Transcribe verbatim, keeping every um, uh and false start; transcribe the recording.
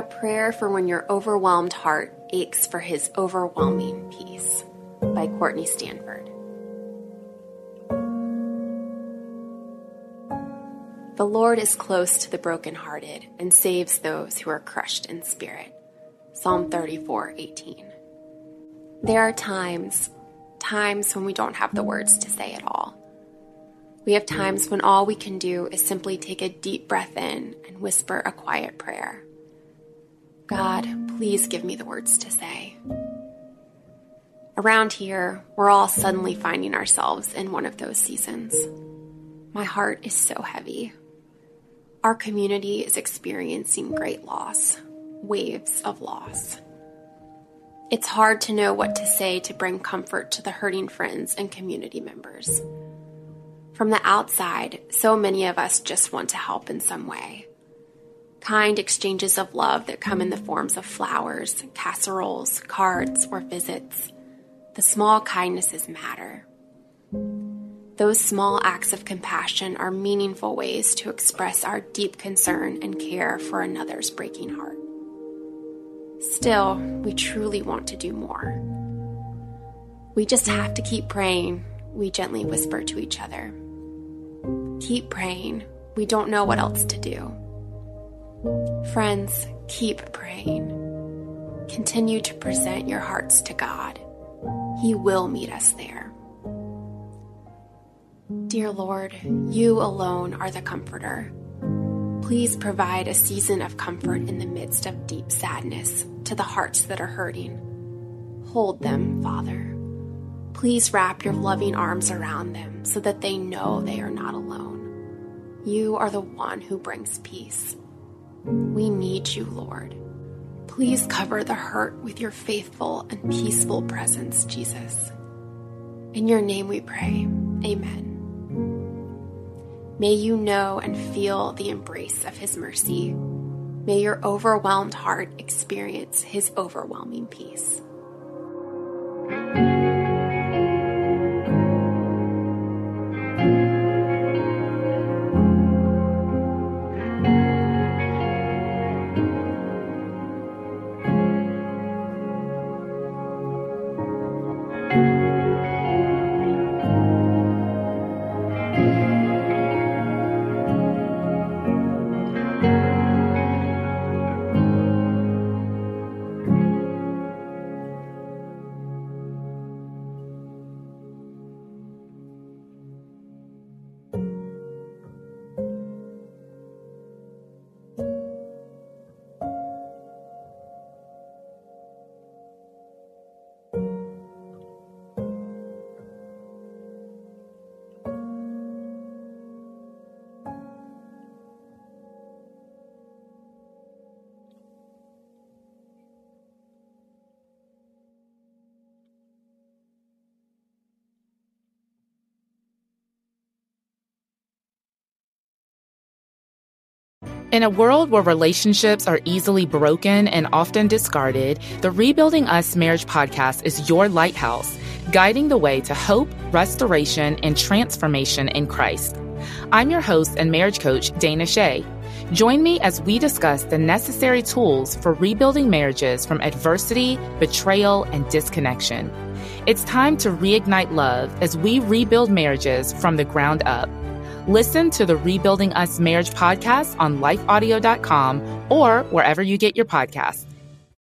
A Prayer for When Your Overwhelmed Heart Aches for His Overwhelming Peace by Courtney Stanford. The Lord is close to the brokenhearted and saves those who are crushed in spirit. Psalm thirty-four eighteen. There are times, times when we don't have the words to say at all. We have times when all we can do is simply take a deep breath in and whisper a quiet prayer. God, please give me the words to say. Around here, we're all suddenly finding ourselves in one of those seasons. My heart is so heavy. Our community is experiencing great loss, waves of loss. It's hard to know what to say to bring comfort to the hurting friends and community members. From the outside, so many of us just want to help in some way. Kind exchanges of love that come in the forms of flowers, casseroles, cards, or visits. The small kindnesses matter. Those small acts of compassion are meaningful ways to express our deep concern and care for another's breaking heart. Still, we truly want to do more. We just have to keep praying, we gently whisper to each other. Keep praying. We don't know what else to do. Friends, keep praying. Continue to present your hearts to God. He will meet us there. Dear Lord, you alone are the comforter. Please provide a season of comfort in the midst of deep sadness to the hearts that are hurting. Hold them, Father. Please wrap your loving arms around them so that they know they are not alone. You are the one who brings peace. We need you, Lord. Please cover the hurt with your faithful and peaceful presence, Jesus. In your name we pray. Amen. May you know and feel the embrace of his mercy. May your overwhelmed heart experience his overwhelming peace. In a world where relationships are easily broken and often discarded, the Rebuilding Us Marriage podcast is your lighthouse, guiding the way to hope, restoration, and transformation in Christ. I'm your host and marriage coach, Dana Shea. Join me as we discuss the necessary tools for rebuilding marriages from adversity, betrayal, and disconnection. It's time to reignite love as we rebuild marriages from the ground up. Listen to the Rebuilding Us Marriage podcast on life audio dot com or wherever you get your podcasts.